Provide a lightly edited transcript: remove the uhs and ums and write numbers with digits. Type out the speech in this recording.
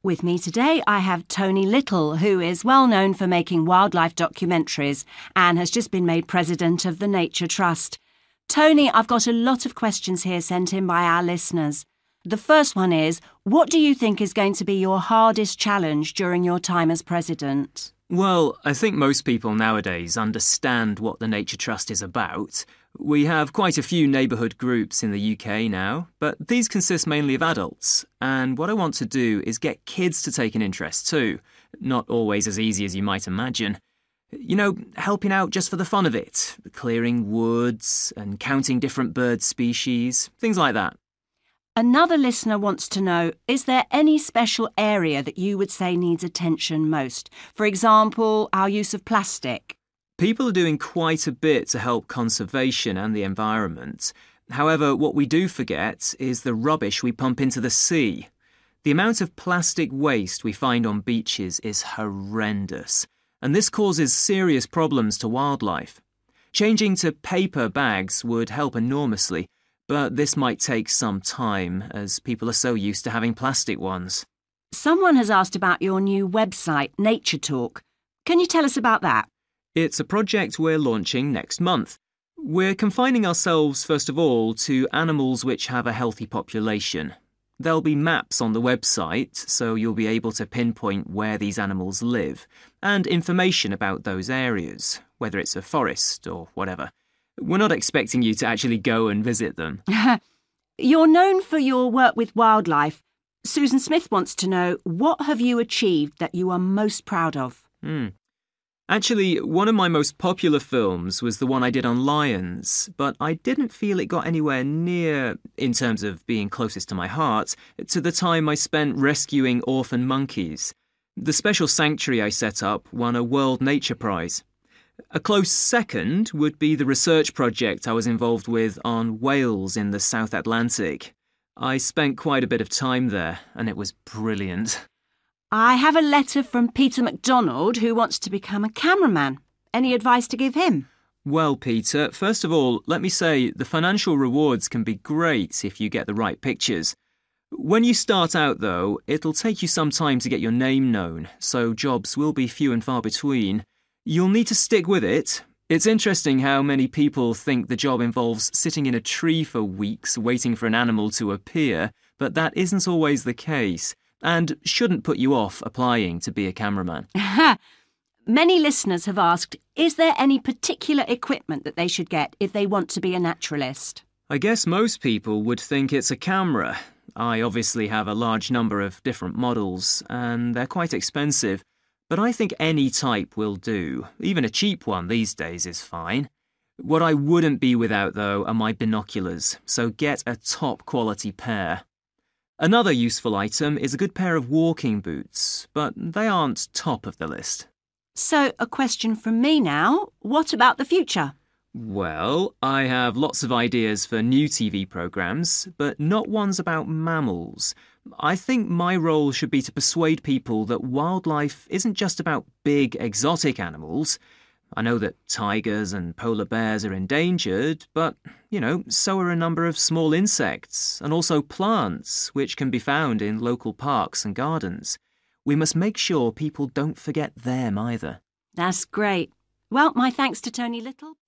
With me today, I have Tony Little, who is well known for making wildlife documentaries and has just been made president of the Nature Trust. Tony, I've got a lot of questions here sent in by our listeners. The first one is, what do you think is going to be your hardest challenge during your time as president? Well, I think most people nowadays understand what the Nature Trust is about. We have quite a few neighbourhood groups in the UK now, but these consist mainly of adults. And what I want to do is get kids to take an interest too. Not always as easy as you might imagine. You know, helping out just for the fun of it, clearing woods and counting different bird species, things like that. Another listener wants to know, is there any special area that you would say needs attention most? For example, our use of plastic. People are doing quite a bit to help conservation and the environment. However, what we do forget is the rubbish we pump into the sea. The amount of plastic waste we find on beaches is horrendous, and this causes serious problems to wildlife. Changing to paper bags would help enormously, but this might take some time as people are so used to having plastic ones. Someone has asked about your new website, Nature Talk. Can you tell us about that? It's a project we're launching next month. We're confining ourselves, first of all, to animals which have a healthy population. There'll be maps on the website, so you'll be able to pinpoint where these animals live, and information about those areas, whether it's a forest or whatever. We're not expecting you to actually go and visit them. You're known for your work with wildlife. Susan Smith wants to know, what have you achieved that you are most proud of? Actually, one of my most popular films was the one I did on lions, but I didn't feel it got anywhere near, in terms of being closest to my heart, to the time I spent rescuing orphan monkeys. The special sanctuary I set up won a World Nature Prize. A close second would be the research project I was involved with on whales in the South Atlantic. I spent quite a bit of time there, and it was brilliant. I have a letter from Peter MacDonald who wants to become a cameraman. Any advice to give him? Well, Peter, first of all, let me say the financial rewards can be great if you get the right pictures. When you start out, though, it'll take you some time to get your name known, so jobs will be few and far between. You'll need to stick with it. It's interesting how many people think the job involves sitting in a tree for weeks waiting for an animal to appear, but that isn't always the case, and shouldn't put you off applying to be a cameraman. Many listeners have asked, is there any particular equipment that they should get if they want to be a naturalist? I guess most people would think it's a camera. I obviously have a large number of different models, and they're quite expensive. But I think any type will do. Even a cheap one these days is fine. What I wouldn't be without, though, are my binoculars, so get a top-quality pair. Another useful item is a good pair of walking boots, but they aren't top of the list. So, a question from me now. What about the future? Well, I have lots of ideas for new TV programmes, but not ones about mammals. I think my role should be to persuade people that wildlife isn't just about big, exotic animals. I know that tigers and polar bears are endangered, but, so are a number of small insects and also plants, which can be found in local parks and gardens. We must make sure people don't forget them either. That's great. Well, my thanks to Tony Little.